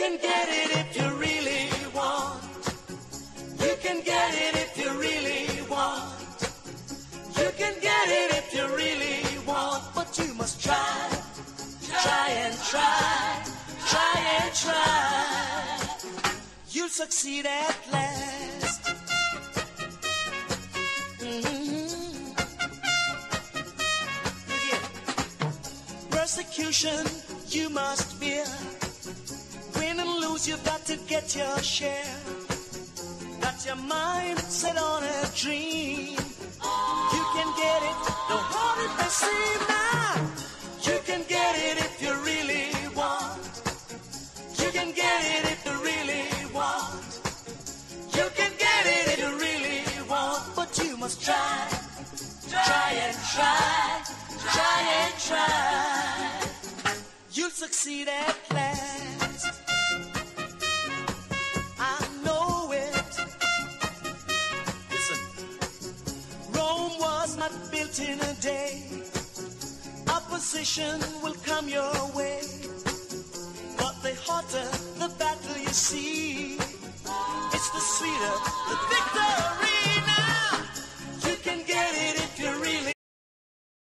can get it if you really want. You can get it if you really want. You can get it if you really want. But you must try, try and try, try and try. You'll succeed at last. Persecution you must fear. Win and lose, you've got to get your share. Got your mind set on a dream. You can get it, no hard it may seem now. You can get it if you really want. You can get it if you really want. You can get it if you really want. But you must try, try and try, try and try. You'll succeed at last. I know it. Listen. Rome was not built in a day. Opposition will come your way. But the hotter the battle you see, it's the sweeter the victory.